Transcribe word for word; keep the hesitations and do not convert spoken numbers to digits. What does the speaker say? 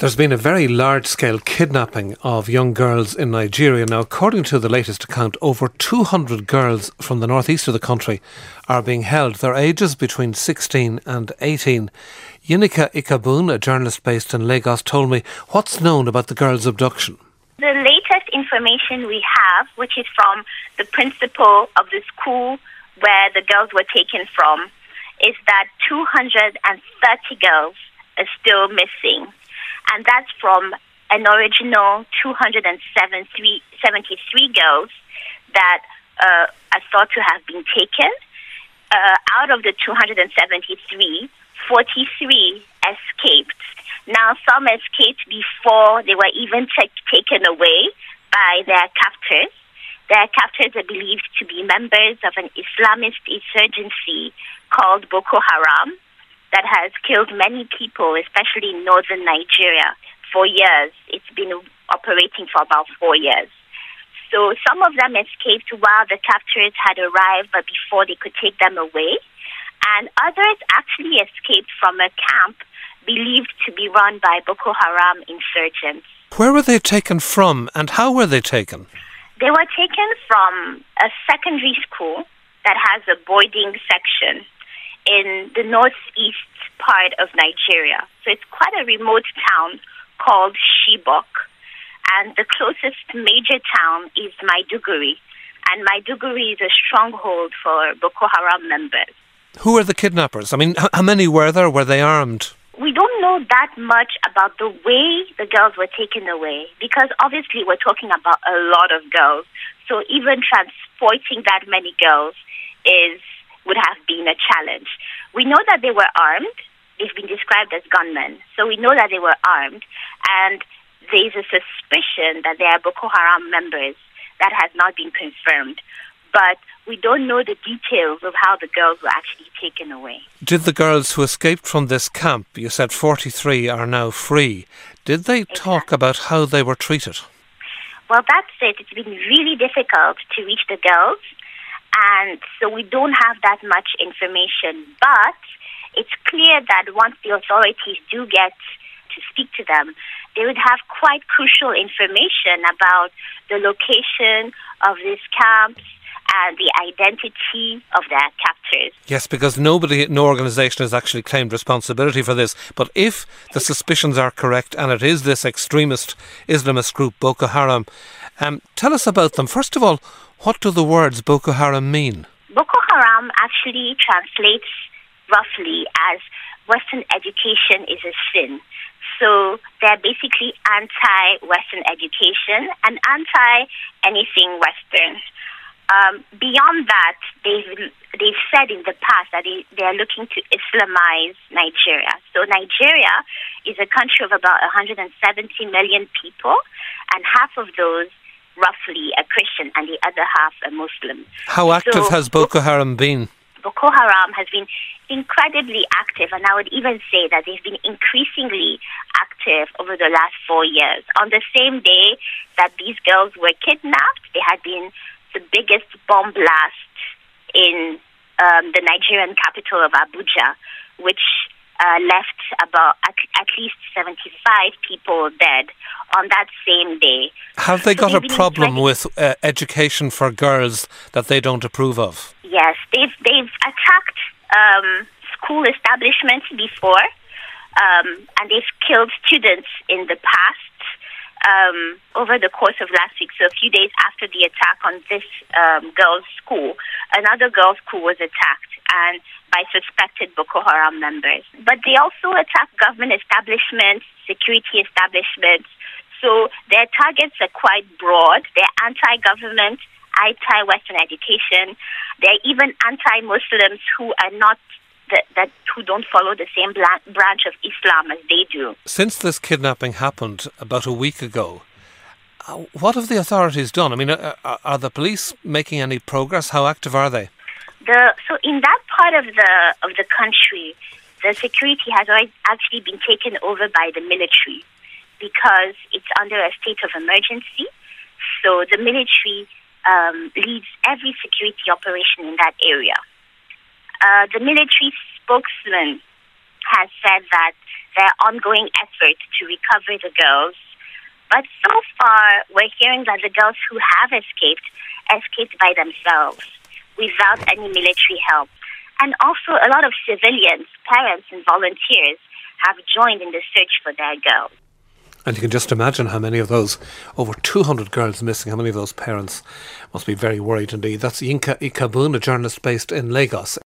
There's been a very large-scale kidnapping of young girls in Nigeria. Now, according to the latest account, over two hundred girls from the northeast of the country are being held. Their ages between sixteen and eighteen. Yinika Ikabun, a journalist based in Lagos, told me what's known about the girls' abduction. The latest information we have, which is from the principal of the school where the girls were taken from, is that two hundred thirty girls are still missing. And that's from an original two hundred seventy-three girls that uh, are thought to have been taken. Uh, out of the two hundred seventy-three, forty-three escaped. Now, some escaped before they were even t- taken away by their captors. Their captors are believed to be members of an Islamist insurgency called Boko Haram that has killed many people, especially in northern Nigeria, for years. It's been operating for about four years. So some of them escaped while the captors had arrived, but before they could take them away. And others actually escaped from a camp believed to be run by Boko Haram insurgents. Where were they taken from and how were they taken? They were taken from a secondary school that has a boarding section in the northeast part of Nigeria. So it's quite a remote town called Chibok. And the closest major town is Maiduguri. And Maiduguri is a stronghold for Boko Haram members. Who are the kidnappers? I mean, how many were there? Were they armed? We don't know that much about the way the girls were taken away because obviously we're talking about a lot of girls. So even transporting that many girls is would have been a challenge. We know that they were armed. They've been described as gunmen. So we know that they were armed. And there's a suspicion that they are Boko Haram members. That has not been confirmed. But we don't know the details of how the girls were actually taken away. Did the girls who escaped from this camp, you said forty-three are now free, did they exactly. talk about how they were treated? Well, that's it. It's been really difficult to reach the girls. And so we don't have that much information. But it's clear that once the authorities do get to speak to them, they would have quite crucial information about the location of these camps and the identity of their captors. Yes, because nobody, no organisation has actually claimed responsibility for this. But if the suspicions are correct and it is this extremist Islamist group, Boko Haram, um, tell us about them. First of all, what do the words Boko Haram mean? Boko Haram actually translates roughly as Western education is a sin. So they're basically anti-Western education and anti-anything Western. Um, beyond that, they've, they've said in the past that they, they are looking to Islamize Nigeria. So Nigeria is a country of about one hundred seventy million people, and half of those roughly are Christian and the other half are Muslim. How active so, has Boko Haram been? Boko Haram has been incredibly active, and I would even say that they've been increasingly active over the last four years. On the same day that these girls were kidnapped, there had been the biggest bomb blast in um, the Nigerian capital of Abuja, which uh, left about at, at least seventy-five people dead on that same day. Have they so got a problem with uh, education for girls that they don't approve of? Yes, they've they've attacked um, school establishments before, um, and they've killed students in the past. Um, over the course of last week, so a few days after the attack on this um, girls' school, another girls' school was attacked and by suspected Boko Haram members. But they also attack government establishments, security establishments. So their targets are quite broad. They're anti-government, anti-Western education. They're even anti-Muslims who are not That, that who don't follow the same bla- branch of Islam as they do. Since this kidnapping happened about a week ago, uh, what have the authorities done? I mean, are, are the police making any progress? How active are they? The so in that part of the of the country, the security has already actually been taken over by the military because it's under a state of emergency. So the military um, leads every security operation in that area. Uh, the military spokesman has said that there are ongoing efforts to recover the girls. But so far, we're hearing that the girls who have escaped, escaped by themselves, without any military help. And also a lot of civilians, parents and volunteers have joined in the search for their girls. And you can just imagine how many of those, over two hundred girls missing, how many of those parents must be very worried indeed. That's Yinka Ikabun, a journalist based in Lagos.